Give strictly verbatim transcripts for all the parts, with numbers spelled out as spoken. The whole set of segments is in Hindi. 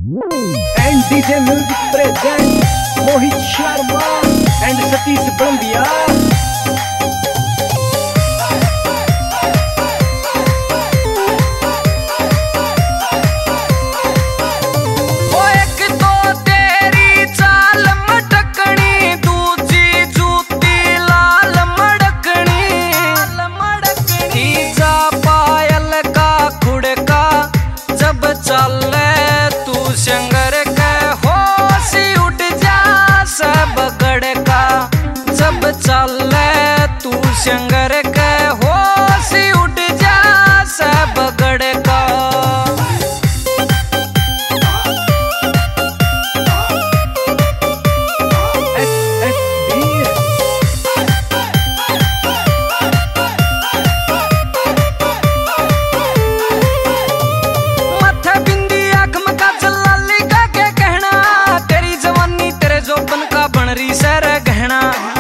And D J Music present Mohit Sharma and Satish Bandia. Shankar के होश उठ जा सब बगड़ का। मथे बिंदी आँख में काजल लाली का के कहना, तेरी जवानी तेरे जोबन का बन रही सर गहना।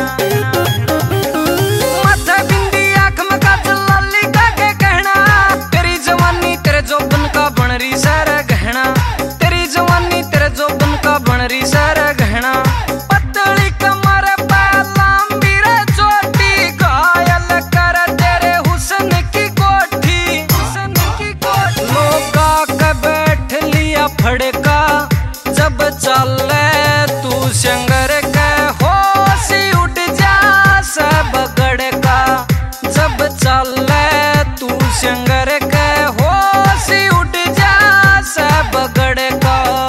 तेरी जवानी तेरे जोबन का बन रही सारा गहना। पतली कमर पे लंबी रे चोटी, घायल कर तेरे हुस्न की कोठी, हुस्न की कोठी। लोका के बैठ लिया फड़का, जब चले तू शंकर के होश उठ जा सब बगड़ का। जब चले तू शंकर के होश उठ जा सब बगड़ का।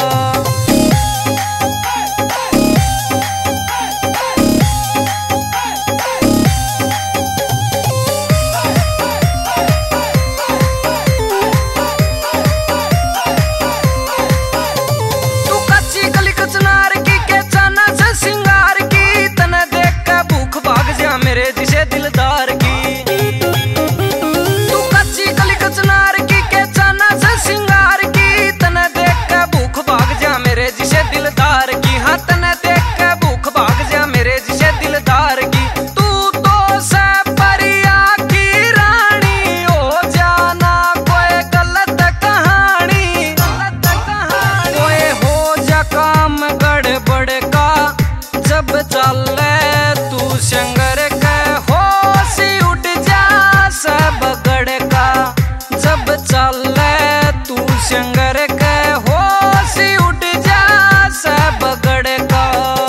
तू कच्ची गली कचनार की के चाना से सिंगार की, तने देख के भूख भाग जा मेरे जिसे दिलदार की। तू कच्ची गली कचनार की के चाना से सिंगार की, तने देख के भूख भाग जा मेरे जिसे दिलदार की। हाँ तने देख के भूख भाग जा मेरे जिसे दिलदार की। तू तो से परिया की रानी, हो जाना कोई गलत कहानी, गलत कहानी। कोई हो जा काम गड़बड़ का, जब चले तू शंकर के होश उठ जा सब बगड़ का। जब चले तू शंकर के होश उठ जा सब बगड़ का।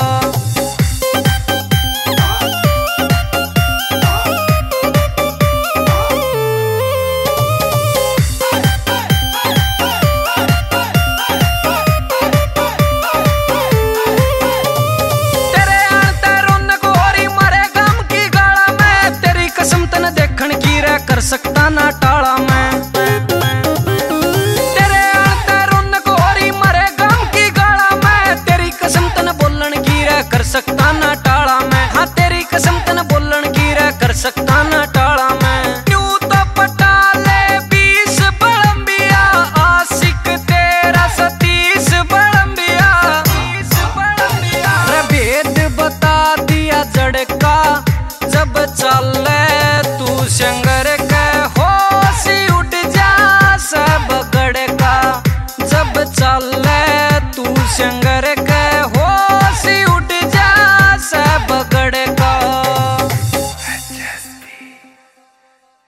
तेरे आते रौनक होरी मारे गम की गाला में, तेरी कसम तने देखण की रे कर सकता ना टाला।